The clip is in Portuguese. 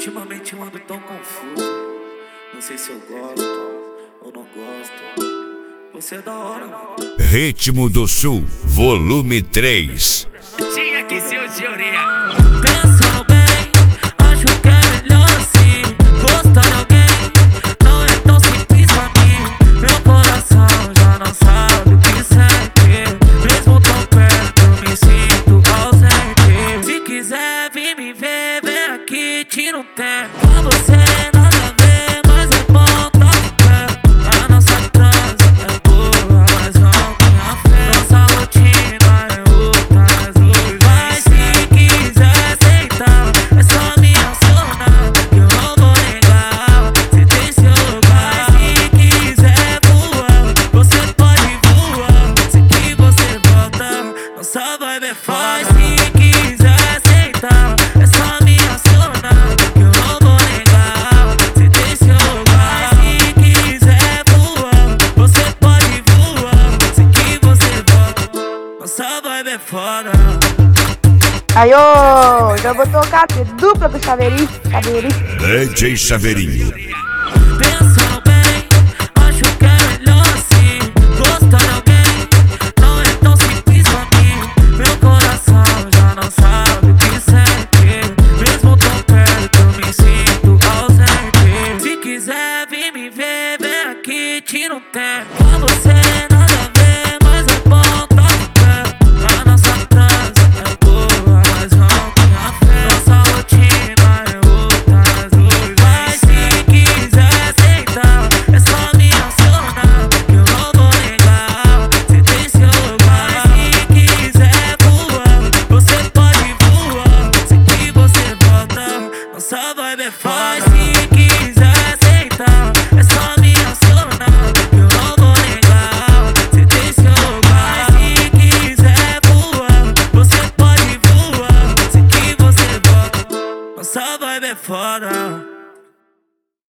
Ultimamente eu ando tão confuso. Não sei se eu gosto ou não gosto. Você é da hora, mano. Ritmo do Sul, volume 3. Tinha que ser o Teoria. Pensando bem, acho que é melhor assim. Gostar de alguém não é tão simples pra mim. Meu coração já não sabe o que sente. Mesmo tão perto eu me sinto ausente. Se quiser vir me ver, vem aqui, tira um tempo. Com você nada a ver, mas é bom tá perto. A nossa transa é boa, mas não tem a fé. Nossa rotina é outra, mas hoje vai. Se quiser aceitar, é só me acionar, que eu não vou negar. Você tem seu lugar. Se quiser voar, você pode voar. Sei que você volta, nossa vibe é foda. Se quiser aceitar, é só me acionar, que eu não vou negar. Você tem seu lugar. Se quiser voar, você pode voar. Sei que você volta, nossa vibe é foda. Aí, ô, já vou tocar a dupla do Chaveirinho. DJ Chaveirinho. Pensando bem, acho que é melhor assim. Gostar de alguém não é tão simples pra mim. Meu coração já não sabe o que sente. Mesmo tão perto eu me sinto ausente. Se quiser vir me ver, vem aqui, tira um tempo. Com você nada a ver, mas é bom tá perto. A nossa transa é boa, mas não tem a fé. Nossa rotina é outra, mas hoje vai. Se quiser aceitar, é só me acionar, que eu não vou negar. Você tem seu lugar. Se quiser voar, você pode voar. Sei que você volta, nossa vibe é foda. Se quiser aceitar, é só me acionar, que eu não vou negar. Você tem seu lugar. Se quiser voar, você pode voar. Sei que você volta, nossa vibe é foda.